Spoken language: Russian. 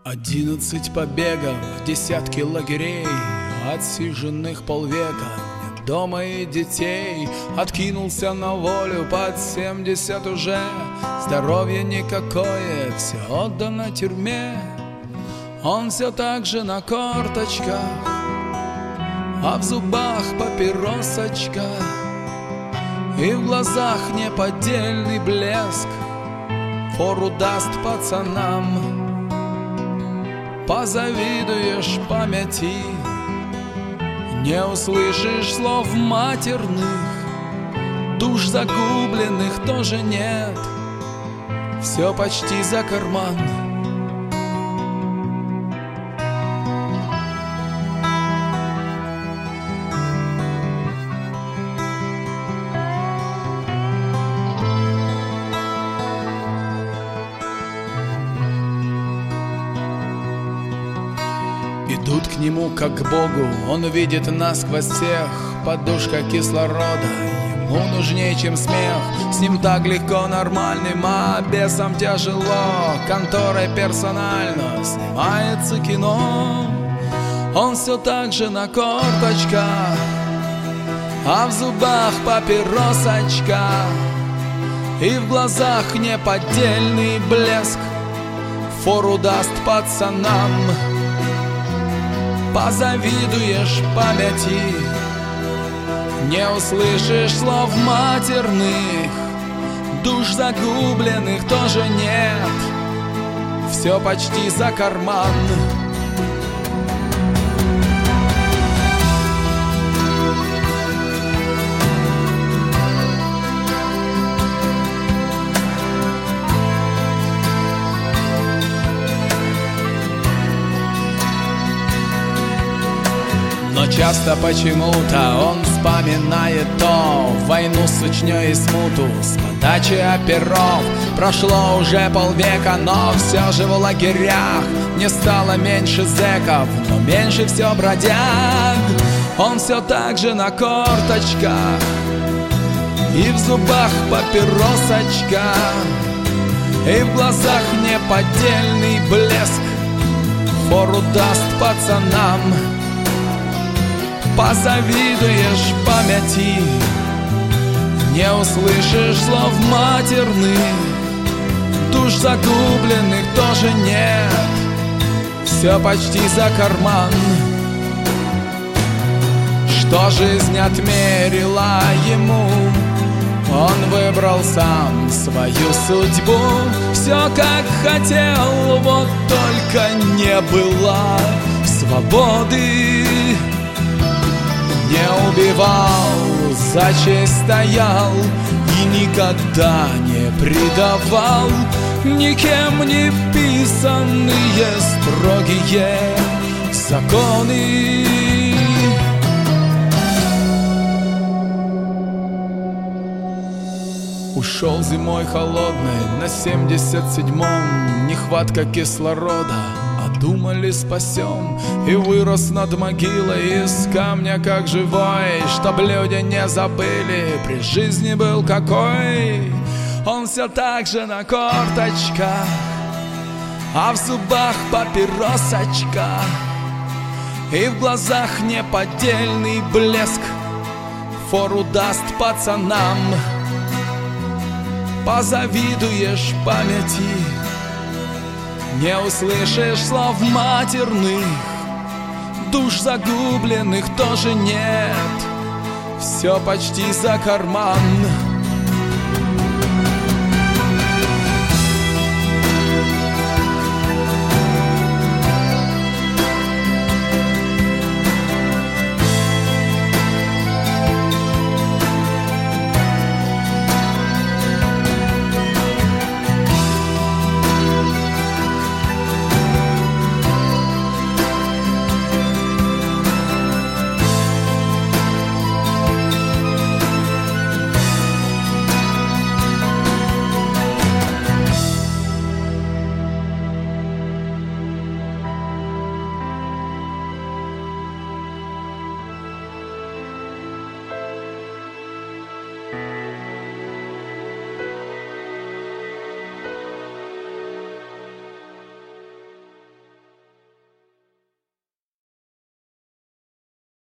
11 побегов, десятки лагерей, отсиженных полвека, нет дома и детей. Откинулся на волю под 70 уже, здоровье никакое, все отдано тюрьме. Он все так же на корточках, а в зубах папиросочка, и в глазах неподдельный блеск. Фору даст пацанам, позавидуешь памяти, не услышишь слов матерных, душ загубленных тоже нет, все почти за карман. Идут к нему как к Богу, он видит насквозь всех. Подушка кислорода ему нужнее, чем смех. С ним так легко нормальным, а бесам тяжело. Конторой персонально снимается кино. Он все так же на корточках, а в зубах папиросочка, и в глазах неподдельный блеск. Фору даст пацанам, позавидуешь памяти, не услышишь слов матерных, душ загубленных тоже нет, все почти за карман. Но часто почему-то он вспоминает то войну с Чечней и смуту, с подачи оперов. Прошло уже полвека, но все же в лагерях не стало меньше зэков, но меньше все бродяг. Он все так же на корточках, и в зубах папиросочка, и в глазах неподдельный блеск. Фору даст пацанам, позавидуешь памяти, не услышишь слов матерных, душ загубленных тоже нет, все почти за карман. Что жизнь отмерила ему, он выбрал сам свою судьбу. Все как хотел, вот только не было свободы. Не убивал, за честь стоял и никогда не предавал. Никем не писанные строгие законы. Ушел зимой холодной на 77-м, нехватка кислорода, а думали спасем. И вырос над могилой из камня как живой, чтоб люди не забыли, при жизни был какой. Он все так же на корточках, а в зубах папиросочка, и в глазах неподдельный блеск. Фору даст пацанам, позавидуешь памяти, не услышишь слов матерных, душ загубленных тоже нет, все почти за карман.